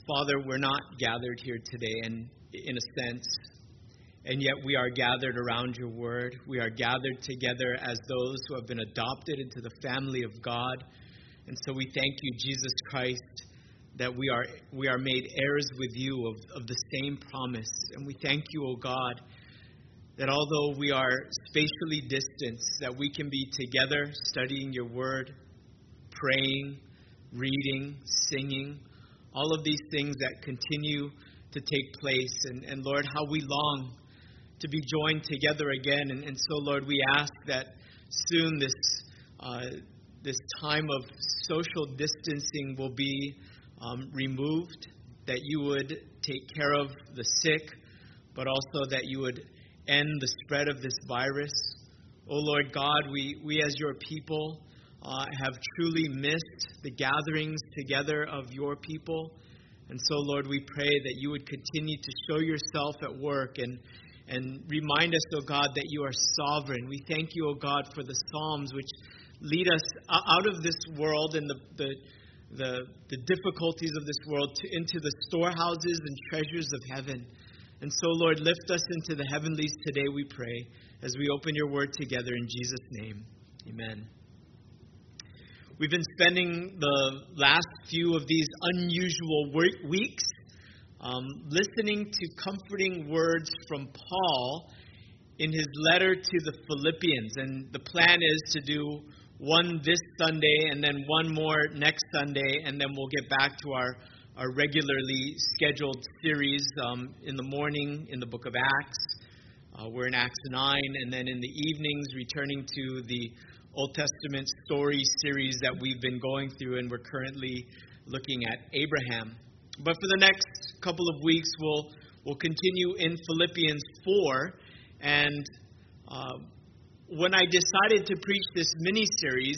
Father, we're not gathered here today in a sense, and yet we are gathered around your word. We are gathered together as those who have been adopted into the family of God. And so we thank you, Jesus Christ, that we are made heirs with you of the same promise. And we thank you, O God, that although we are spatially distanced, that we can be together studying your word, praying, reading, singing, all of these things that continue to take place. And Lord, how we long to be joined together again. And so, Lord, we ask that soon this time of social distancing will be removed, that you would take care of the sick, but also that you would end the spread of this virus. Oh, Lord God, we as your people have truly missed the gatherings together of your people. And so, Lord, we pray that you would continue to show yourself at work and remind us, oh God, that you are sovereign. We thank you, oh God, for the Psalms which lead us out of this world and the difficulties of this world into the storehouses and treasures of heaven. And so, Lord, lift us into the heavenlies today, we pray, as we open your word together in Jesus' name. Amen. We've been spending the last few of these unusual weeks listening to comforting words from Paul in his letter to the Philippians. And the plan is to do one this Sunday and then one more next Sunday, and then we'll get back to our regularly scheduled series in the morning in the book of Acts. We're in Acts 9, and then in the evenings returning to the Old Testament story series that we've been going through, and we're currently looking at Abraham. But for the next couple of weeks, we'll continue in Philippians 4. And when I decided to preach this mini-series,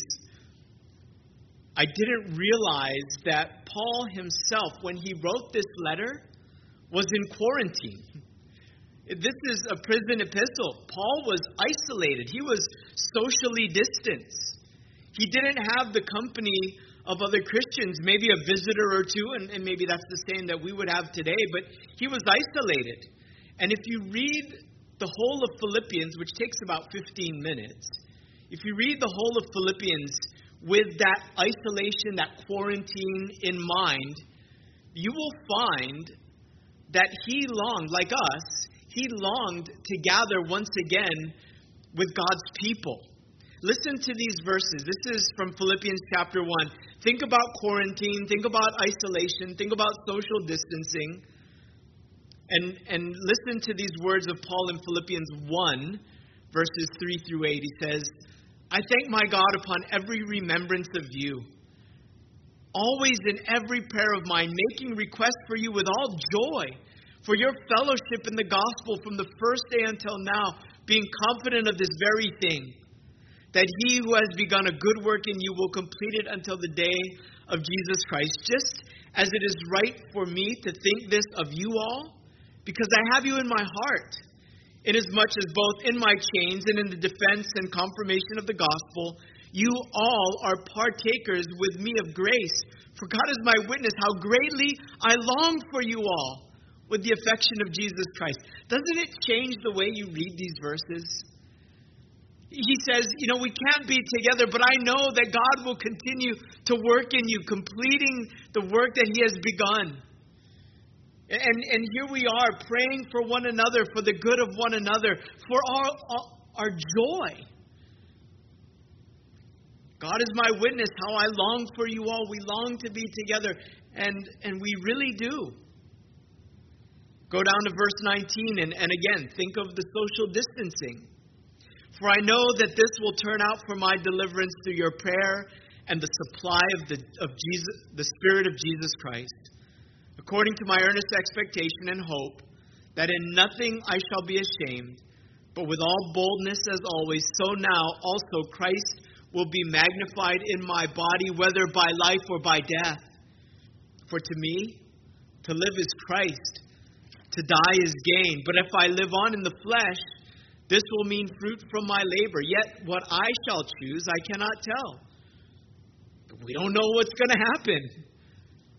I didn't realize that Paul himself, when he wrote this letter, was in quarantine. This is a prison epistle. Paul was isolated. He was socially distanced. He didn't have the company of other Christians, maybe a visitor or two, and maybe that's the same that we would have today, but he was isolated. And if you read the whole of Philippians, which takes about 15 minutes, if you read the whole of Philippians with that isolation, that quarantine in mind, you will find that he longed, like us, he longed to gather once again with God's people. Listen to these verses. This is from Philippians chapter 1. Think about quarantine, think about isolation, think about social distancing. And listen to these words of Paul in Philippians 1, verses 3 through 8. He says, I thank my God upon every remembrance of you, always in every prayer of mine, making request for you with all joy, for your fellowship in the gospel from the first day until now, being confident of this very thing, that he who has begun a good work in you will complete it until the day of Jesus Christ. Just as it is right for me to think this of you all, because I have you in my heart, inasmuch as both in my chains and in the defense and confirmation of the gospel, you all are partakers with me of grace. For God is my witness how greatly I long for you all with the affection of Jesus Christ. Doesn't it change the way you read these verses? He says, we can't be together, but I know that God will continue to work in you, completing the work that he has begun. And here we are praying for one another, for the good of one another, for our joy. God is my witness how I long for you all. We long to be together, and we really do. Go down to verse 19, and again, think of the social distancing. For I know that this will turn out for my deliverance through your prayer and the supply of the Spirit of Jesus Christ, according to my earnest expectation and hope, that in nothing I shall be ashamed, but with all boldness as always, so now also Christ will be magnified in my body, whether by life or by death. For to me, to live is Christ, to die is gain. But if I live on in the flesh, this will mean fruit from my labor. Yet what I shall choose, I cannot tell. But we don't know what's going to happen.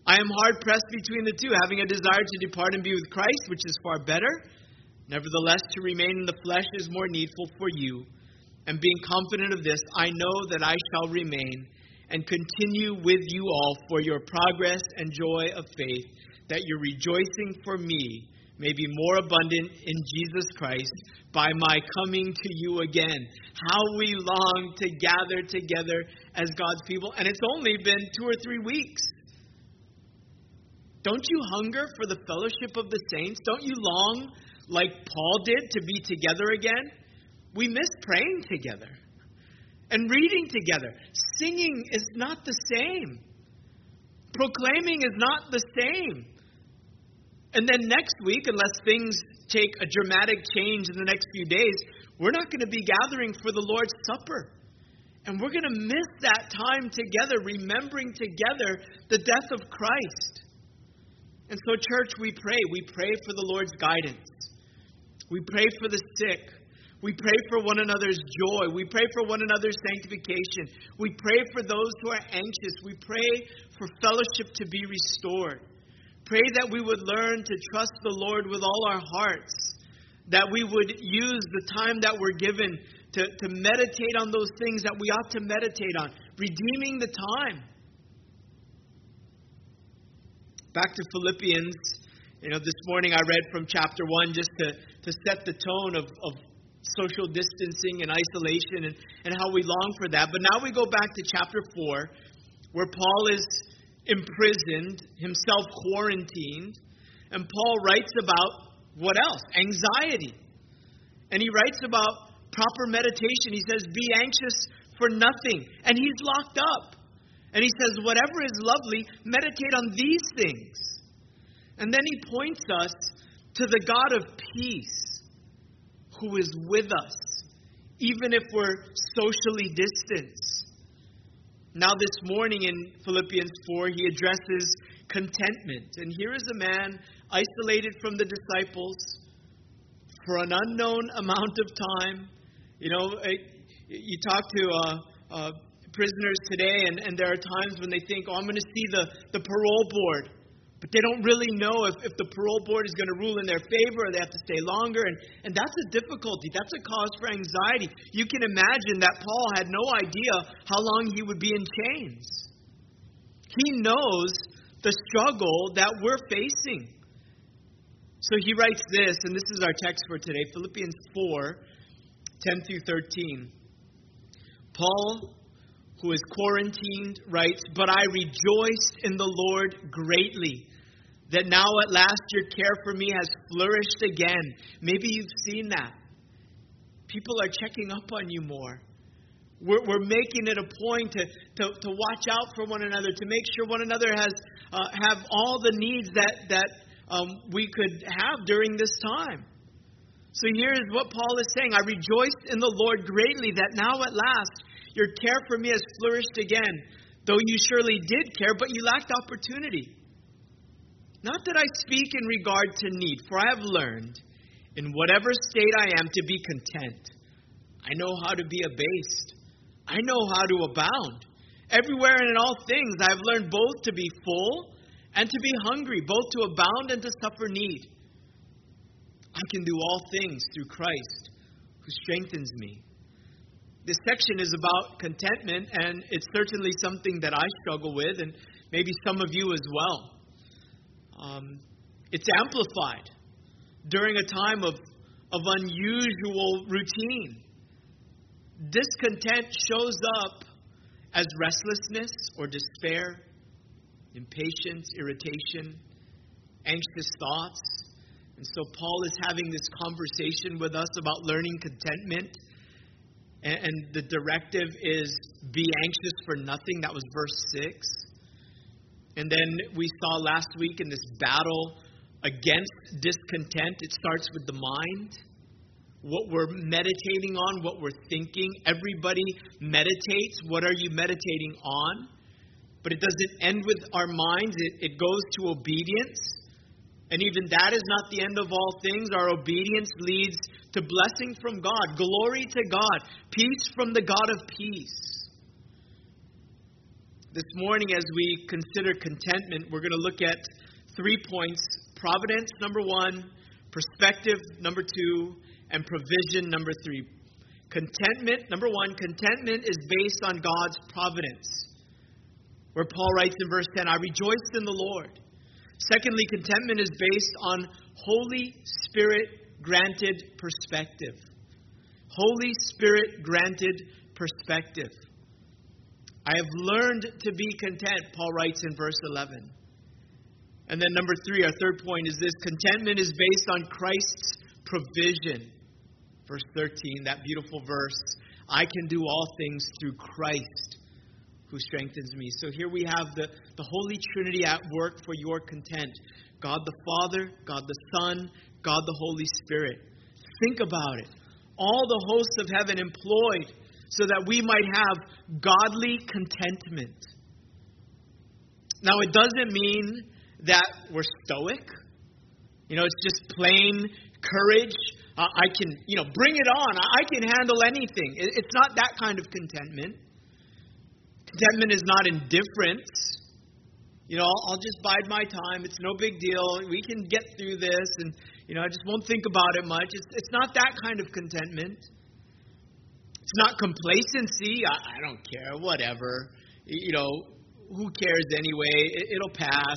I am hard-pressed between the two, having a desire to depart and be with Christ, which is far better. Nevertheless, to remain in the flesh is more needful for you. And being confident of this, I know that I shall remain and continue with you all for your progress and joy of faith, that your rejoicing for me may be more abundant in Jesus Christ by my coming to you again. How we long to gather together as God's people. And it's only been 2 or 3 weeks. Don't you hunger for the fellowship of the saints? Don't you long, like Paul did, to be together again? We miss praying together and reading together. Singing is not the same. Proclaiming is not the same. And then next week, unless things take a dramatic change in the next few days, we're not going to be gathering for the Lord's Supper. And we're going to miss that time together, remembering together the death of Christ. And so, church, we pray. We pray for the Lord's guidance. We pray for the sick. We pray for one another's joy. We pray for one another's sanctification. We pray for those who are anxious. We pray for fellowship to be restored. Pray that we would learn to trust the Lord with all our hearts. That we would use the time that we're given to meditate on those things that we ought to meditate on. Redeeming the time. Back to Philippians. This morning I read from chapter 1 just to set the tone of social distancing and isolation and how we long for that. But now we go back to chapter 4, where Paul is imprisoned, himself quarantined, and Paul writes about what else? Anxiety. And he writes about proper meditation. He says, be anxious for nothing. And he's locked up. And he says, whatever is lovely, meditate on these things. And then he points us to the God of peace, who is with us, even if we're socially distanced. Now this morning in Philippians 4, he addresses contentment. And here is a man isolated from the disciples for an unknown amount of time. You talk to prisoners today, and there are times when they think, I'm going to see the parole board. But they don't really know if the parole board is going to rule in their favor or they have to stay longer. And that's a difficulty. That's a cause for anxiety. You can imagine that Paul had no idea how long he would be in chains. He knows the struggle that we're facing. So he writes this, and this is our text for today, Philippians 4, 10 through 13. Paul, who is quarantined, writes, but I rejoiced in the Lord greatly, that now at last your care for me has flourished again. Maybe you've seen that. People are checking up on you more. We're making it a point to watch out for one another, to make sure one another has have all the needs that we could have during this time. So here's what Paul is saying. I rejoiced in the Lord greatly, that now at last your care for me has flourished again, though you surely did care, but you lacked opportunity. Not that I speak in regard to need, for I have learned, in whatever state I am, to be content. I know how to be abased. I know how to abound. Everywhere and in all things I have learned both to be full and to be hungry, both to abound and to suffer need. I can do all things through Christ, who strengthens me. This section is about contentment, and it's certainly something that I struggle with, and maybe some of you as well. It's amplified during a time of unusual routine. Discontent shows up as restlessness or despair, impatience, irritation, anxious thoughts. And so Paul is having this conversation with us about learning contentment. And the directive is be anxious for nothing. That was verse 6. And then we saw last week in this battle against discontent, it starts with the mind. What we're meditating on, what we're thinking. Everybody meditates. What are you meditating on? But it doesn't end with our minds. It goes to obedience. And even that is not the end of all things. Our obedience leads to blessing from God. Glory to God. Peace from the God of peace. This morning, as we consider contentment, we're going to look at 3 points. Providence, number 1. Perspective, number 2. And provision, number 3. Contentment, number 1. Contentment is based on God's providence. Where Paul writes in verse 10, I rejoiced in the Lord. Secondly, contentment is based on Holy Spirit granted perspective. Holy Spirit granted perspective. I have learned to be content, Paul writes in verse 11. And then number 3, our third point is this: contentment is based on Christ's provision. Verse 13, that beautiful verse, I can do all things through Christ who strengthens me. So here we have the Holy Trinity at work for your content. God the Father, God the Son, God the Holy Spirit. Think about it. All the hosts of heaven employed so that we might have godly contentment. Now, it doesn't mean that we're stoic. It's just plain courage. I can, bring it on. I can handle anything. It's not that kind of contentment. Contentment is not indifference. I'll just bide my time. It's no big deal. We can get through this, and I just won't think about it much. It's not that kind of contentment. It's not complacency. I don't care. Whatever. Who cares anyway? It'll pass.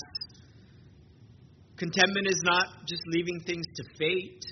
Contentment is not just leaving things to fate.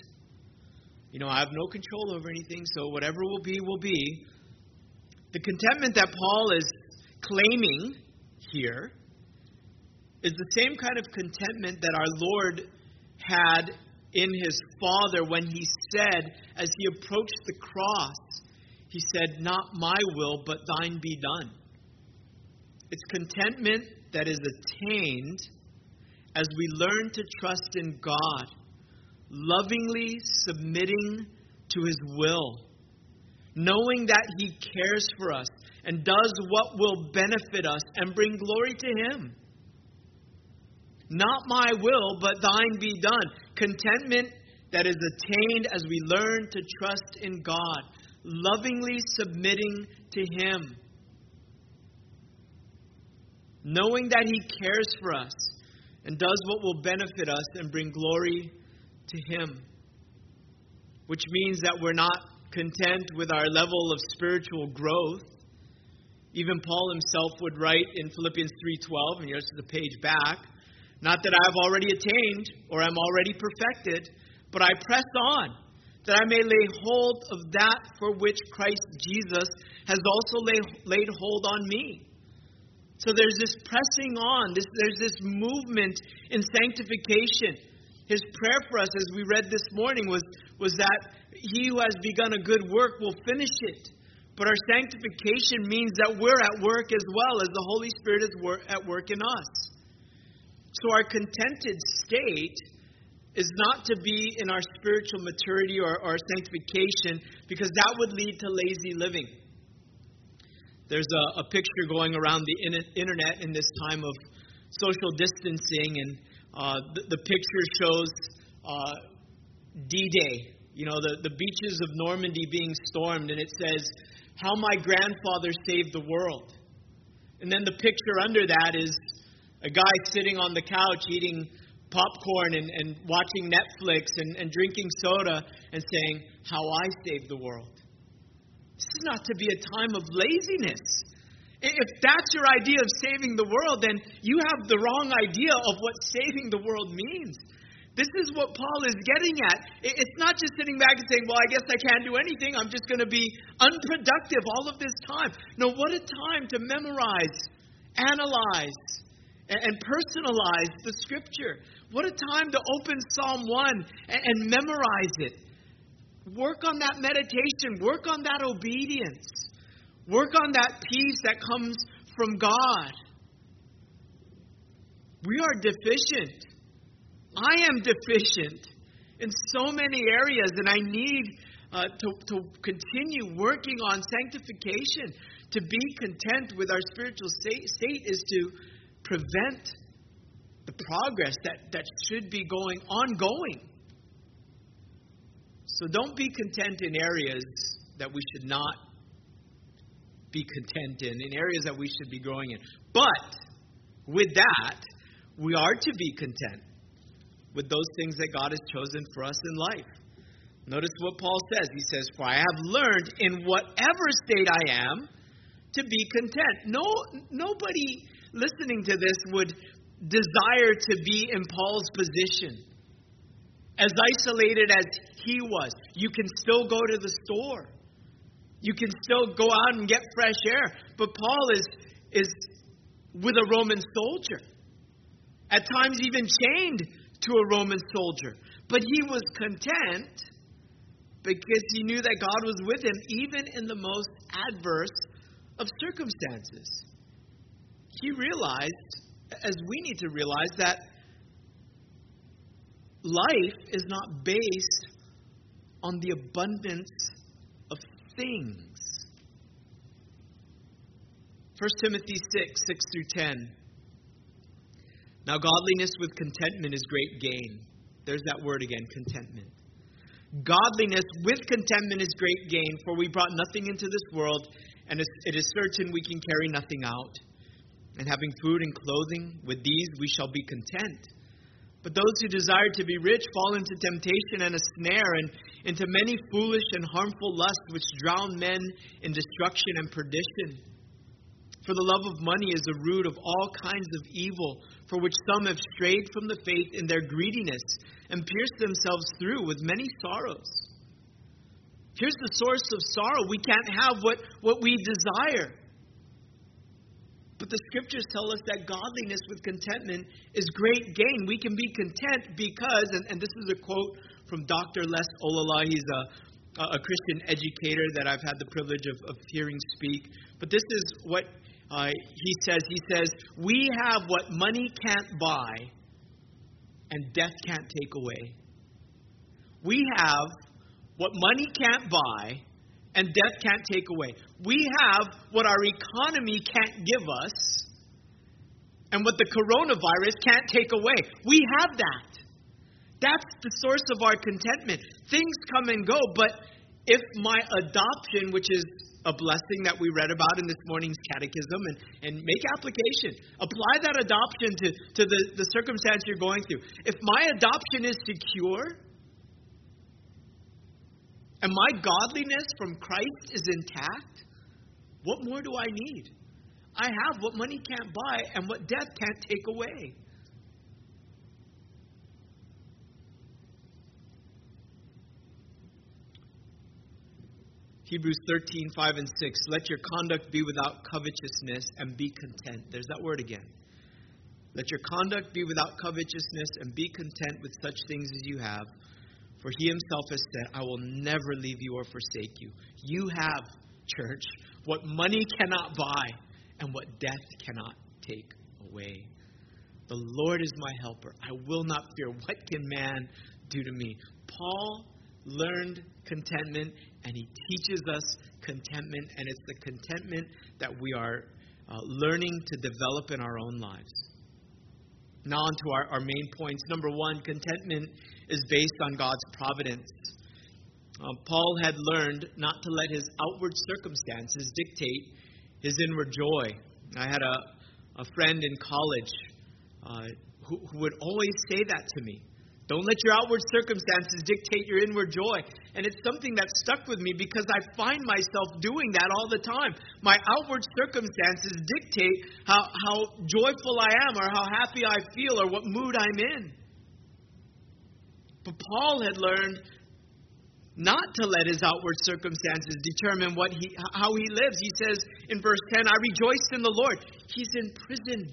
I have no control over anything, so whatever will be, will be. The contentment that Paul is claiming here is the same kind of contentment that our Lord had in his Father when he said, as he approached the cross, he said, not my will, but thine be done. It's contentment that is attained as we learn to trust in God, lovingly submitting to his will, knowing that he cares for us and does what will benefit us and bring glory to him. Not my will, but thine be done. Contentment that is attained as we learn to trust in God, lovingly submitting to him, knowing that he cares for us and does what will benefit us and bring glory to him. Which means that we're not content with our level of spiritual growth. Even Paul himself would write in Philippians 3:12, and here's the page back, not that I have already attained or am already perfected, but I press on, that I may lay hold of that for which Christ Jesus has also laid hold on me. So there's this pressing on, there's this movement in sanctification. His prayer for us, as we read this morning, was that he who has begun a good work will finish it. But our sanctification means that we're at work as well, as the Holy Spirit is at work in us. So our contented state is not to be in our spiritual maturity or our sanctification, because that would lead to lazy living. There's a picture going around the internet in this time of social distancing, and the picture shows D-Day, the beaches of Normandy being stormed, and it says, how my grandfather saved the world. And then the picture under that is a guy sitting on the couch eating popcorn and watching Netflix and drinking soda and saying, how I saved the world. This is not to be a time of laziness. If that's your idea of saving the world, then you have the wrong idea of what saving the world means. This is what Paul is getting at. It's not just sitting back and saying, well, I guess I can't do anything. I'm just going to be unproductive all of this time. No, what a time to memorize, analyze, and personalize the Scripture. What a time to open Psalm 1 and memorize it. Work on that meditation. Work on that obedience. Work on that peace that comes from God. We are deficient. I am deficient in so many areas, and I need to continue working on sanctification. To be content with our spiritual state is to prevent the progress that should be ongoing. So don't be content in areas that we should not be content in areas that we should be growing in. But with that, we are to be content with those things that God has chosen for us in life. Notice what Paul says. He says, "For I have learned in whatever state I am to be content." Nobody listening to this would desire to be in Paul's position. As isolated as he was, you can still go to the store. You can still go out and get fresh air. But Paul is with a Roman soldier. At times even chained to a Roman soldier. But he was content because he knew that God was with him even in the most adverse of circumstances. He realized, as we need to realize, that life is not based on the abundance of things. 1 Timothy 6 through 10. "Now godliness with contentment is great gain." There's that word again, contentment. "Godliness with contentment is great gain, for we brought nothing into this world, and it is certain we can carry nothing out. And having food and clothing, with these we shall be content. But those who desire to be rich fall into temptation and a snare, and into many foolish and harmful lusts, which drown men in destruction and perdition. For the love of money is the root of all kinds of evil, for which some have strayed from the faith in their greediness, and pierced themselves through with many sorrows." Here's the source of sorrow. We can't have what we desire. But the scriptures tell us that godliness with contentment is great gain. We can be content because, and this is a quote from Dr. Les Olala. He's a Christian educator that I've had the privilege of hearing speak. But this is what he says. He says, "We have what money can't buy and death can't take away." We have what money can't buy and death can't take away. We have what our economy can't give us and what the coronavirus can't take away. We have that. That's the source of our contentment. Things come and go, but if my adoption, which is a blessing that we read about in this morning's catechism, and make application. Apply that adoption to the circumstance you're going through. If my adoption is secure, and my godliness from Christ is intact, what more do I need? I have what money can't buy and what death can't take away. Hebrews 13:5-6. "Let your conduct be without covetousness and be content." There's that word again. "Let your conduct be without covetousness and be content with such things as you have. For he himself has said, I will never leave you or forsake you." You have, church, what money cannot buy and what death cannot take away. "The Lord is my helper. I will not fear. What can man do to me?" Paul learned contentment, and he teaches us contentment, and it's the contentment that we are learning to develop in our own lives. Now on to our main points. Number one, contentment is based on God's providence. Paul had learned not to let his outward circumstances dictate his inward joy. I had a friend in college who would always say that to me. Don't let your outward circumstances dictate your inward joy. And it's something that stuck with me because I find myself doing that all the time. My outward circumstances dictate how joyful I am or how happy I feel or what mood I'm in. But Paul had learned not to let his outward circumstances determine how he lives. He says in verse 10, "I rejoice in the Lord." He's in prison.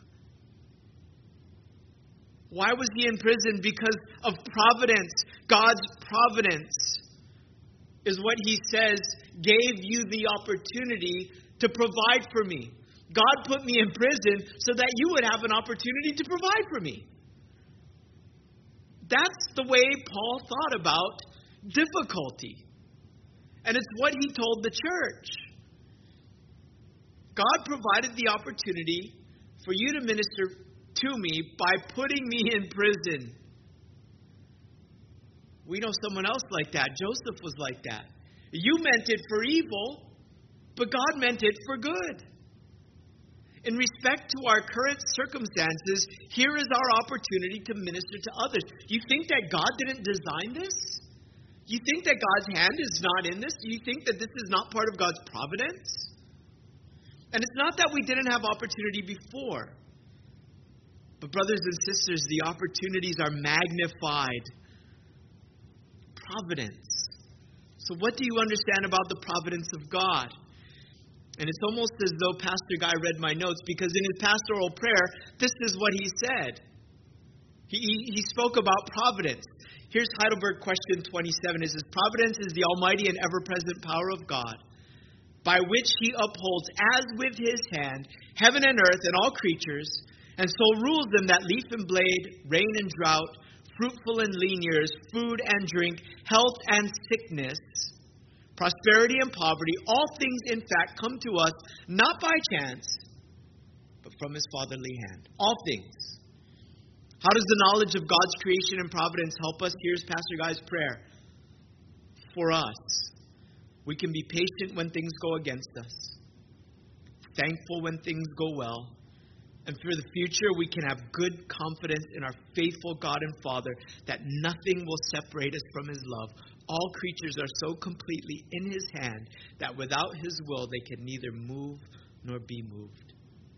Why was he in prison? Because of providence. God's providence is what he says gave you the opportunity to provide for me. God put me in prison so that you would have an opportunity to provide for me. That's the way Paul thought about difficulty. And it's what he told the church. God provided the opportunity for you to minister to me by putting me in prison. We know someone else like that. Joseph was like that. You meant it for evil, but God meant it for good. In respect to our current circumstances, here is our opportunity to minister to others. You think that God didn't design this? You think that God's hand is not in this? Do you think that this is not part of God's providence? And it's not that we didn't have opportunity before. But brothers and sisters, the opportunities are magnified. Providence. So what do you understand about the providence of God? And it's almost as though Pastor Guy read my notes, because in his pastoral prayer, this is what he said. He spoke about providence. Here's Heidelberg question 27. It says, providence is the almighty and ever-present power of God, by which he upholds as with his hand heaven and earth and all creatures, and so rules them that leaf and blade, rain and drought, fruitful and lean years, food and drink, health and sickness, prosperity and poverty, all things in fact come to us not by chance, but from his fatherly hand. All things. How does the knowledge of God's creation and providence help us? Here's Pastor Guy's prayer. For us, we can be patient when things go against us, thankful when things go well, and for the future, we can have good confidence in our faithful God and Father that nothing will separate us from his love. All creatures are so completely in his hand that without his will, they can neither move nor be moved.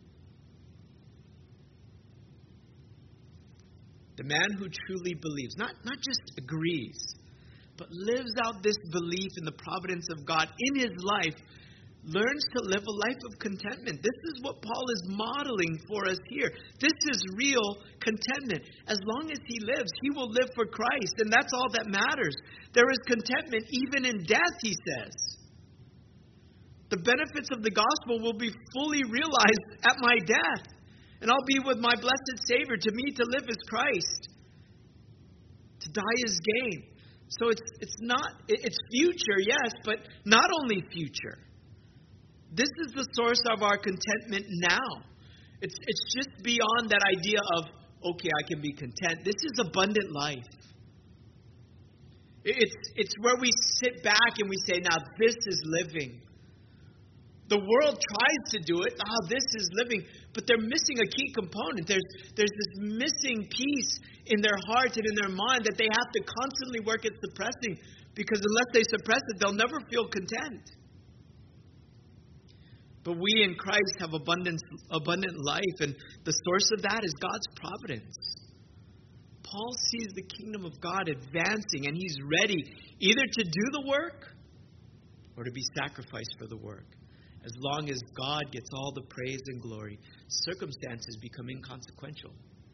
The man who truly believes, not just agrees, but lives out this belief in the providence of God in his life, learns to live a life of contentment. This is what Paul is modeling for us here. This is real contentment. As long as he lives, he will live for Christ, and that's all that matters. There is contentment even in death, he says. The benefits of the gospel will be fully realized at my death, and I'll be with my blessed Savior. To me, to live is Christ. To die is gain. So it's future, yes, but not only future. This is the source of our contentment now. It's just beyond that idea of, okay, I can be content. This is abundant life. It's where we sit back and we say, now this is living. The world tries to do it. This is living. But they're missing a key component. There's this missing piece in their heart and in their mind that they have to constantly work at suppressing, because unless they suppress it, they'll never feel content. But we in Christ have abundant life, and the source of that is God's providence. Paul sees the kingdom of God advancing, and he's ready either to do the work or to be sacrificed for the work. As long as God gets all the praise and glory, circumstances become inconsequential.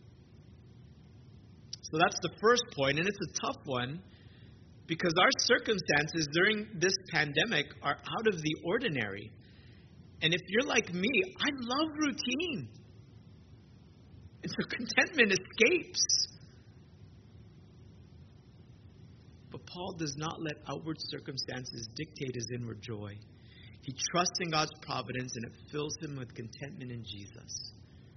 So that's the first point, and it's a tough one, because our circumstances during this pandemic are out of the ordinary. And if you're like me, I love routine. And so contentment escapes. But Paul does not let outward circumstances dictate his inward joy. He trusts in God's providence, and it fills him with contentment in Jesus.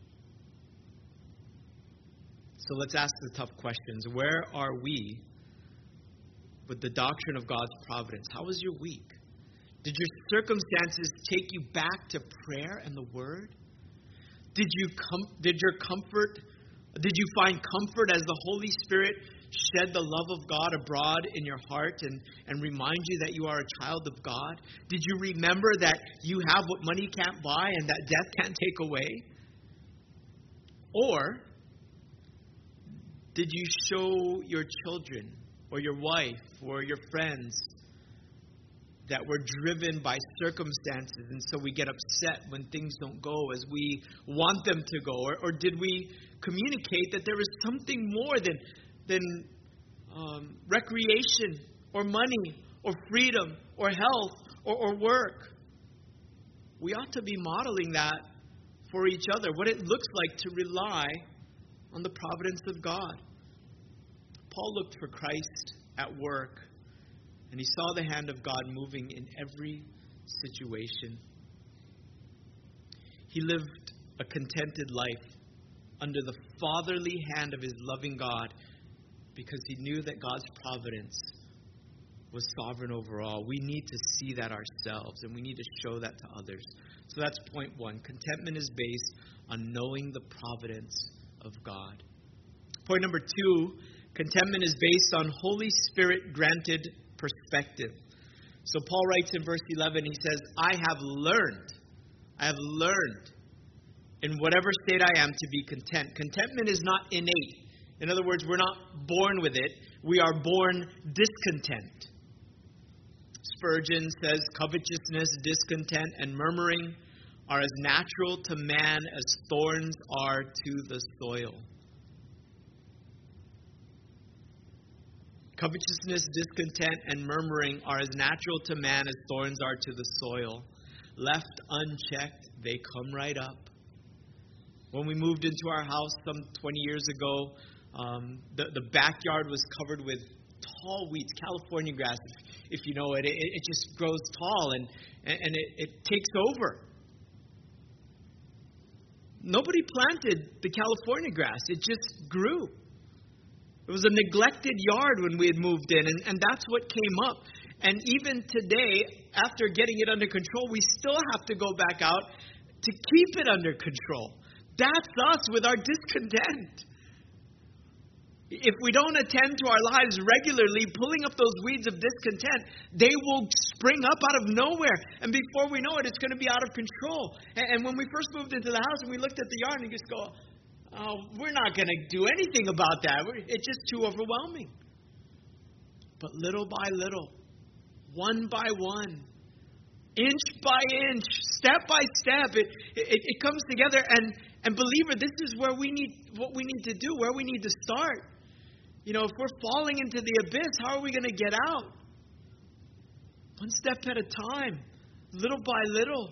So let's ask the tough questions. Where are we with the doctrine of God's providence? How was your week? Did your circumstances take you back to prayer and the Word? Did you find comfort as the Holy Spirit shed the love of God abroad in your heart and remind you that you are a child of God? Did you remember that you have what money can't buy and that death can't take away? Or did you show your children or your wife or your friends that we're driven by circumstances, and so we get upset when things don't go as we want them to go? Or did we communicate that there is something more than recreation or money or freedom or health or work? We ought to be modeling that for each other, what it looks like to rely on the providence of God. Paul looked for Christ at work, and he saw the hand of God moving in every situation. He lived a contented life under the fatherly hand of his loving God, because he knew that God's providence was sovereign over all. We need to see that ourselves, and we need to show that to others. So that's point one. Contentment is based on knowing the providence of God. Point number two, contentment is based on Holy Spirit granted perspective. So Paul writes in verse 11, he says, I have learned in whatever state I am to be content. Contentment is not innate. In other words, we're not born with it. We are born discontent. Spurgeon says, covetousness, discontent, and murmuring are as natural to man as thorns are to the soil. Covetousness, discontent, and murmuring are as natural to man as thorns are to the soil. Left unchecked, they come right up. When we moved into our house some 20 years ago, the backyard was covered with tall weeds, California grass, if you know it. It just grows tall and it takes over. Nobody planted the California grass. It just grew. It was a neglected yard when we had moved in, and that's what came up. And even today, after getting it under control, we still have to go back out to keep it under control. That's us with our discontent. If we don't attend to our lives regularly, pulling up those weeds of discontent, they will spring up out of nowhere. And before we know it, it's going to be out of control. And when we first moved into the house and we looked at the yard and we just go, oh, we're not going to do anything about that. It's just too overwhelming. But little by little, one by one, inch by inch, step by step, it comes together. And believer, this is where what we need to do, where we need to start. You know, if we're falling into the abyss, how are we going to get out? One step at a time, little by little.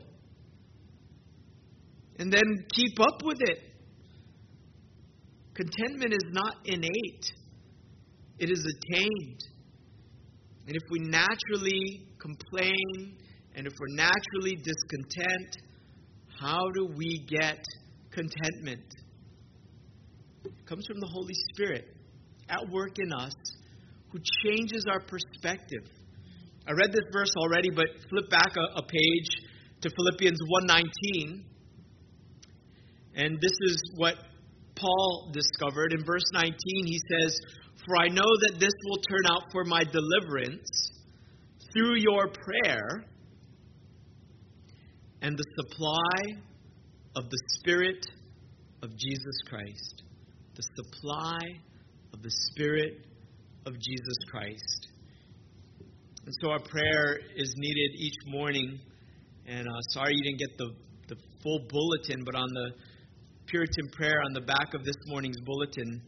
And then keep up with it. Contentment is not innate. It is attained. And if we naturally complain, and if we're naturally discontent, how do we get contentment? It comes from the Holy Spirit at work in us, who changes our perspective. I read this verse already, but flip back a page to Philippians 1:19. And this is what Paul discovered. In verse 19, he says, "For I know that this will turn out for my deliverance through your prayer and the supply of the Spirit of Jesus Christ." The supply of the Spirit of Jesus Christ. And so our prayer is needed each morning. And sorry you didn't get the full bulletin, but on the Puritan prayer on the back of this morning's bulletin,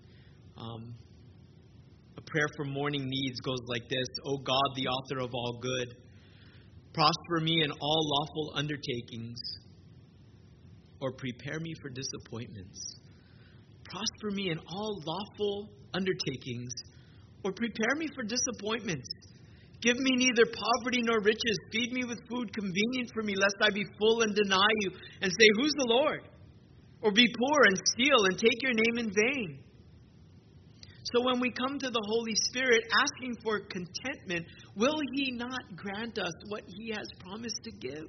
a prayer for morning needs goes like this: O God, the author of all good, prosper me in all lawful undertakings, or prepare me for disappointments. Prosper me in all lawful undertakings, or prepare me for disappointments. Give me neither poverty nor riches. Feed me with food convenient for me, lest I be full and deny you, and say, "Who's the Lord?" Or be poor and steal and take your name in vain. So when we come to the Holy Spirit asking for contentment, will He not grant us what He has promised to give?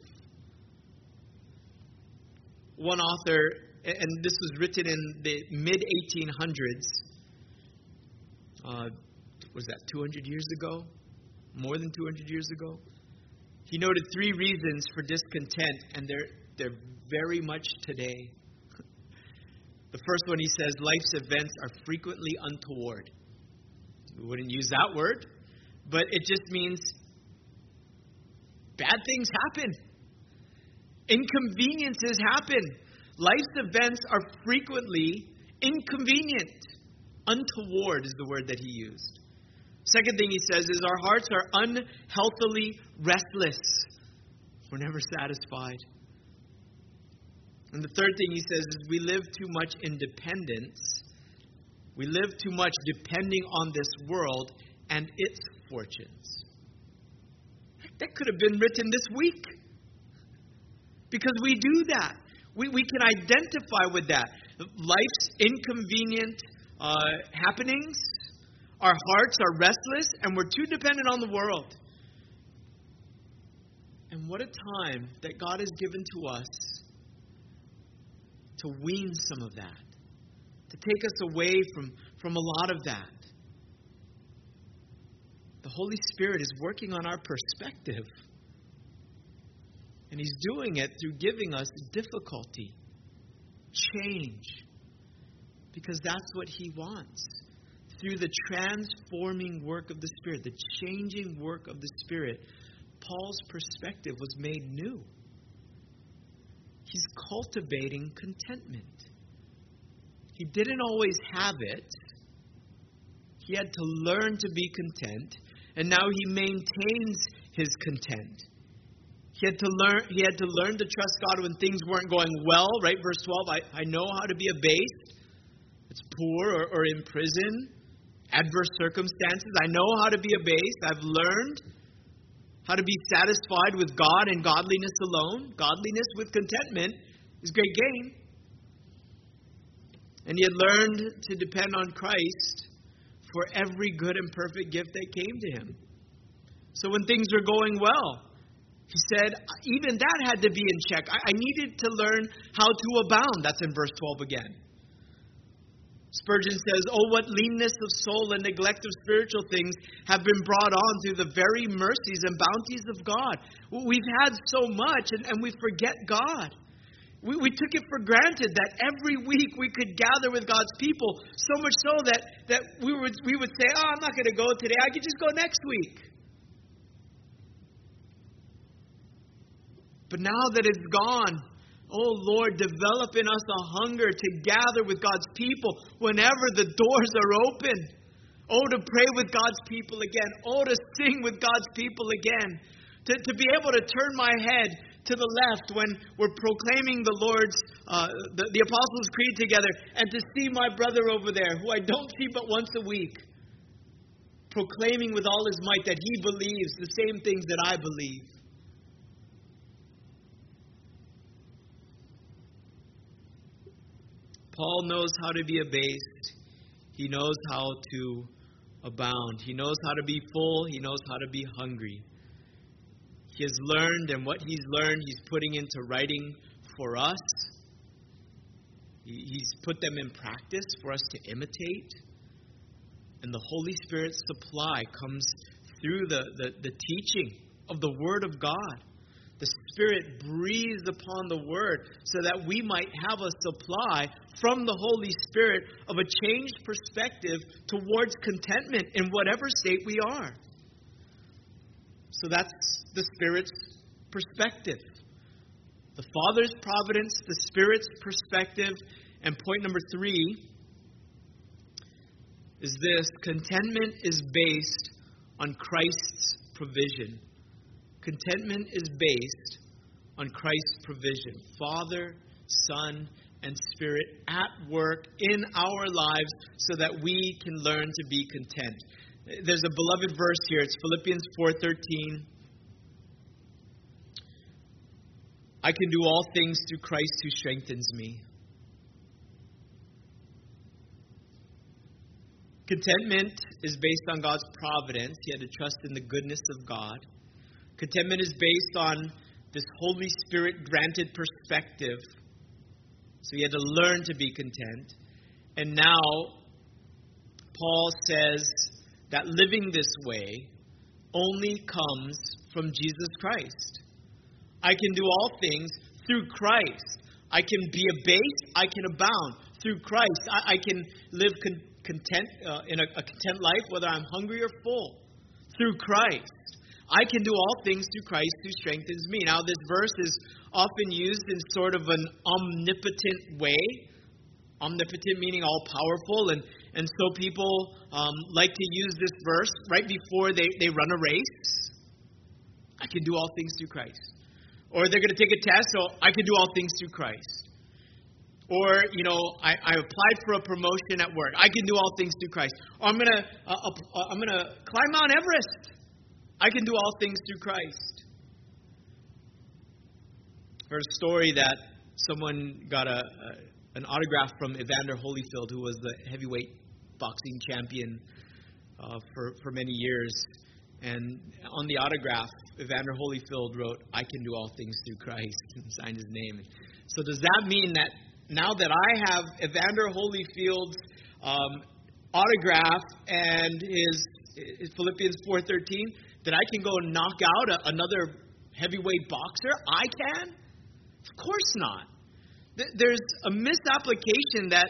One author, and this was written in the mid-1800s, was that 200 years ago? More than 200 years ago? He noted 3 reasons for discontent, and they're very much today. The first one, he says, life's events are frequently untoward. We wouldn't use that word, but it just means bad things happen. Inconveniences happen. Life's events are frequently inconvenient. Untoward is the word that he used. Second thing he says is our hearts are unhealthily restless. We're never satisfied. And the third thing he says is we live too much in dependence. We live too much depending on this world and its fortunes. That could have been written this week. Because we do that. We can identify with that. Life's inconvenient happenings Our hearts are restless, and we're too dependent on the world. And what a time that God has given to us to wean some of that, to take us away from a lot of that. The Holy Spirit is working on our perspective. And He's doing it through giving us difficulty, change, because that's what He wants. Through the transforming work of the Spirit, the changing work of the Spirit, Paul's perspective was made new. He's cultivating contentment. He didn't always have it. He had to learn to be content, and now he maintains his content. He had to learn to trust God when things weren't going well, right? Verse 12, I know how to be abased. It's poor or in prison, adverse circumstances. I know how to be abased. I've learned how to be satisfied with God and godliness alone. Godliness with contentment is great gain. And he had learned to depend on Christ for every good and perfect gift that came to him. So when things were going well, he said, even that had to be in check. I needed to learn how to abound. That's in verse 12 again. Spurgeon says, oh, what leanness of soul and neglect of spiritual things have been brought on through the very mercies and bounties of God. We've had so much and we forget God. We took it for granted that every week we could gather with God's people, so much so that we would say, oh, I'm not going to go today. I could just go next week. But now that it's gone, oh Lord, develop in us a hunger to gather with God's people whenever the doors are open. Oh, to pray with God's people again. Oh, to sing with God's people again. To be able to turn my head to the left when we're proclaiming the Lord's, the Apostles' Creed together, and to see my brother over there, who I don't see but once a week, proclaiming with all his might that he believes the same things that I believe. Paul knows how to be abased. He knows how to abound. He knows how to be full. He knows how to be hungry. He has learned, and what he's learned, he's putting into writing for us. He's put them in practice for us to imitate. And the Holy Spirit's supply comes through the teaching of the Word of God. The Spirit breathes upon the Word so that we might have a supply from the Holy Spirit of a changed perspective towards contentment in whatever state we are. So that's the Spirit's perspective. The Father's providence, the Spirit's perspective. And point number 3 is this: contentment is based on Christ's provision. Contentment is based on Christ's provision. Father, Son, and Spirit at work in our lives so that we can learn to be content. There's a beloved verse here. It's Philippians 4:13. I can do all things through Christ who strengthens me. Contentment is based on God's providence. He had to trust in the goodness of God. Contentment is based on this Holy Spirit granted perspective. So he had to learn to be content. And now Paul says that living this way only comes from Jesus Christ. I can do all things through Christ. I can be abased. I can abound through Christ. I can live content in a content life, whether I'm hungry or full, through Christ. I can do all things through Christ who strengthens me. Now, this verse is often used in sort of an omnipotent way. Omnipotent meaning all-powerful. And so people like to use this verse right before they run a race. I can do all things through Christ. Or they're going to take a test, so I can do all things through Christ. Or, I applied for a promotion at work. I can do all things through Christ. Or I'm going to climb Mount Everest. I can do all things through Christ. I heard a story that someone got an autograph from Evander Holyfield, who was the heavyweight boxing champion for many years. And on the autograph, Evander Holyfield wrote, "I can do all things through Christ," and signed his name. So does that mean that now that I have Evander Holyfield's autograph and his Philippians 4:13, that I can go and knock out another heavyweight boxer? I can? Of course not. There's a misapplication that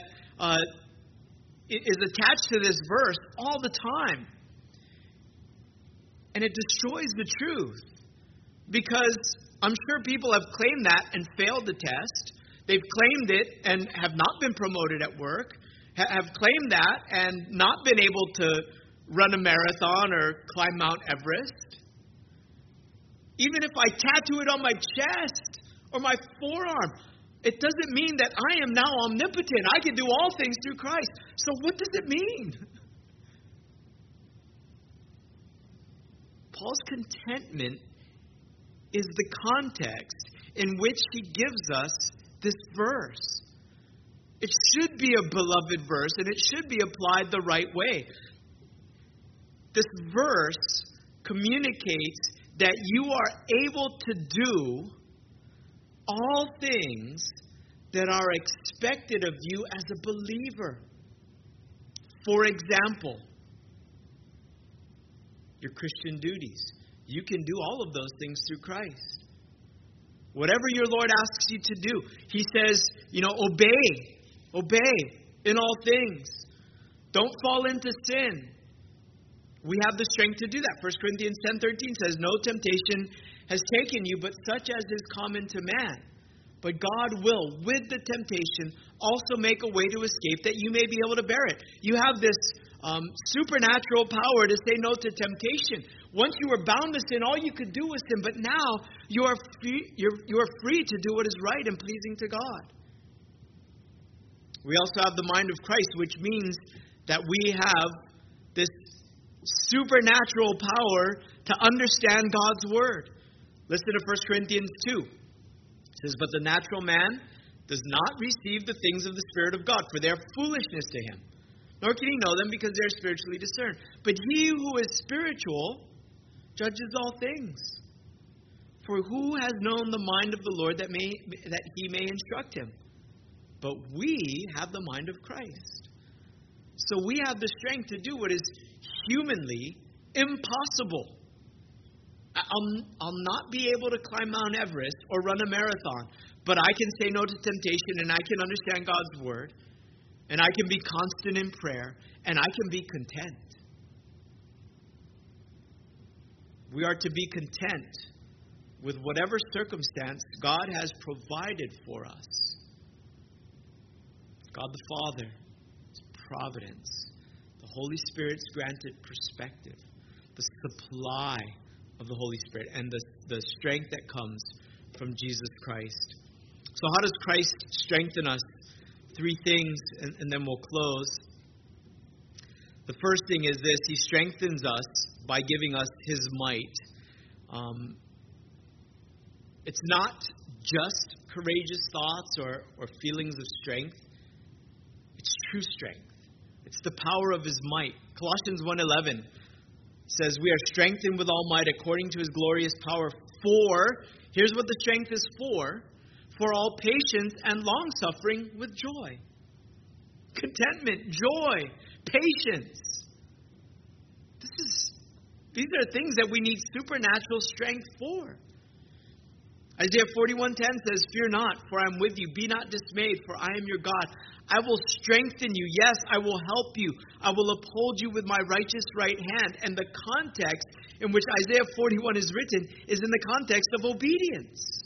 is attached to this verse all the time. And it destroys the truth. Because I'm sure people have claimed that and failed the test. They've claimed it and have not been promoted at work. Have claimed that and not been able to run a marathon or climb Mount Everest. Even if I tattoo it on my chest or my forearm, it doesn't mean that I am now omnipotent. I can do all things through Christ. So what does it mean? Paul's contentment is the context in which he gives us this verse. It should be a beloved verse, and it should be applied the right way. This verse communicates that you are able to do all things that are expected of you as a believer. For example, your Christian duties. You can do all of those things through Christ. Whatever your Lord asks you to do, He says, obey. Obey in all things. Don't fall into sin. We have the strength to do that. 1 Corinthians 10:13 says, "No temptation has taken you, but such as is common to man. But God will, with the temptation, also make a way to escape that you may be able to bear it." You have this supernatural power to say no to temptation. Once you were bound to sin, all you could do was sin. But now you are free to do what is right and pleasing to God. We also have the mind of Christ, which means that we have this supernatural power to understand God's word. Listen to 1 Corinthians 2. It says, "But the natural man does not receive the things of the Spirit of God, for they are foolishness to him. Nor can he know them because they are spiritually discerned. But he who is spiritual judges all things. For who has known the mind of the Lord that he may instruct him? But we have the mind of Christ." So we have the strength to do what is humanly impossible. I'll not be able to climb Mount Everest or run a marathon, but I can say no to temptation, and I can understand God's word, and I can be constant in prayer, and I can be content. We are to be content with whatever circumstance God has provided for us. God the Father, His providence, the Holy Spirit's granted perspective, the supply of the Holy Spirit, and the strength that comes from Jesus Christ. So how does Christ strengthen us? 3 things, and then we'll close. The first thing is this: He strengthens us by giving us His might. It's not just courageous thoughts or feelings of strength. It's true strength. It's the power of His might. Colossians 1:11 says, "We are strengthened with all might according to His glorious power for," here's what the strength is for all patience and long-suffering with joy. Contentment, joy, patience. These are things that we need supernatural strength for. Isaiah 41:10 says, "Fear not, for I am with you. Be not dismayed, for I am your God. I will strengthen you. Yes, I will help you. I will uphold you with my righteous right hand." And the context in which Isaiah 41 is written is in the context of obedience.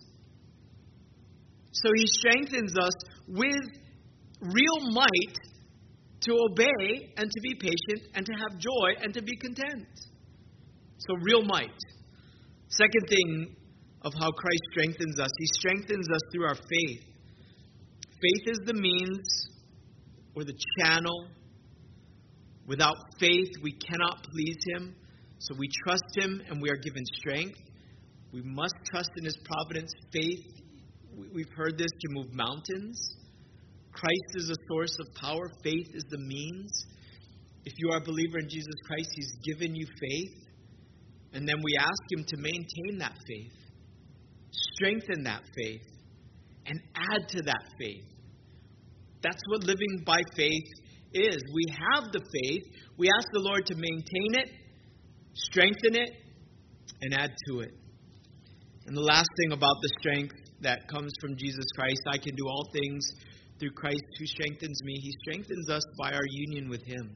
So He strengthens us with real might to obey and to be patient and to have joy and to be content. So real might. Second thing of how Christ strengthens us, He strengthens us through our faith. Faith is the means or the channel. Without faith, we cannot please Him. So we trust Him and we are given strength. We must trust in His providence. Faith, we've heard this, to move mountains. Christ is a source of power. Faith is the means. If you are a believer in Jesus Christ, He's given you faith. And then we ask Him to maintain that faith, strengthen that faith, and add to that faith. That's what living by faith is. We have the faith. We ask the Lord to maintain it, strengthen it, and add to it. And the last thing about the strength that comes from Jesus Christ, I can do all things through Christ who strengthens me. He strengthens us by our union with Him.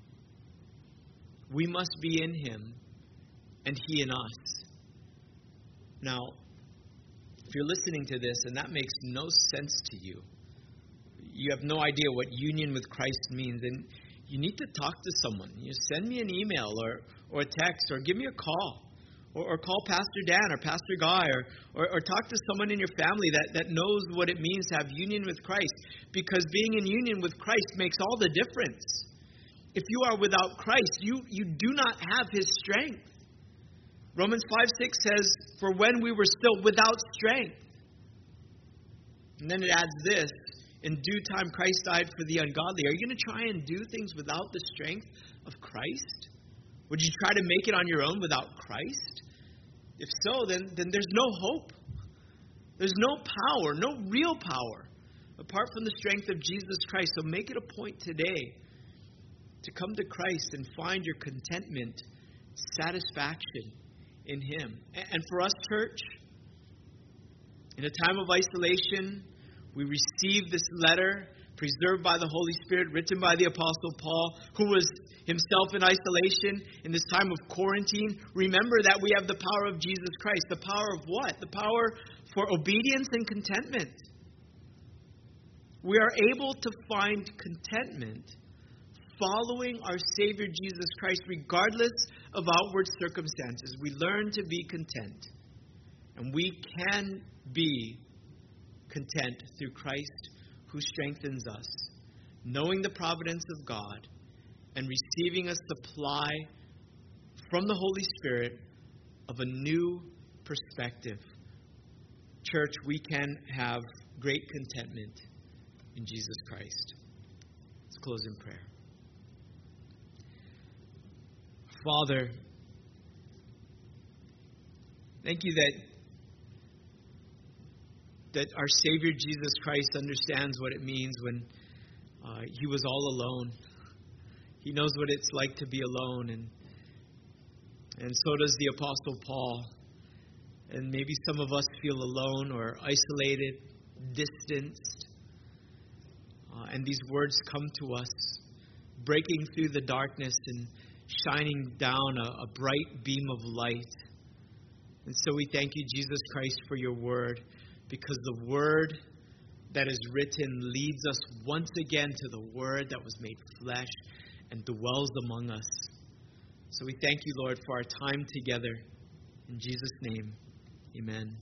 We must be in Him and He in us. Now, if you're listening to this and that makes no sense to you, you have no idea what union with Christ means, then you need to talk to someone. You send me an email or a text, or give me a call. Or call Pastor Dan or Pastor Guy, or talk to someone in your family that knows what it means to have union with Christ. Because being in union with Christ makes all the difference. If you are without Christ, you do not have His strength. Romans 5:6 says, "For when we were still without strength." And then it adds this, "In due time Christ died for the ungodly." Are you going to try and do things without the strength of Christ? Would you try to make it on your own without Christ? If so, then there's no hope. There's no power, no real power, apart from the strength of Jesus Christ. So make it a point today to come to Christ and find your contentment, satisfaction in Him. And for us, church, in a time of isolation, we receive this letter preserved by the Holy Spirit, written by the Apostle Paul, who was himself in isolation in this time of quarantine. Remember that we have the power of Jesus Christ. The power of what? The power for obedience and contentment. We are able to find contentment following our Savior Jesus Christ, regardless of outward circumstances. We learn to be content. And we can be content through Christ who strengthens us, knowing the providence of God and receiving a supply from the Holy Spirit of a new perspective. Church, we can have great contentment in Jesus Christ. Let's close in prayer. Father, thank you that our Savior Jesus Christ understands what it means when He was all alone. He knows what it's like to be alone, and so does the Apostle Paul. And maybe some of us feel alone or isolated, distanced. And these words come to us, breaking through the darkness and shining down a bright beam of light. And so we thank you, Jesus Christ, for your word, because the word that is written leads us once again to the word that was made flesh and dwells among us. So we thank you, Lord, for our time together. In Jesus' name, amen.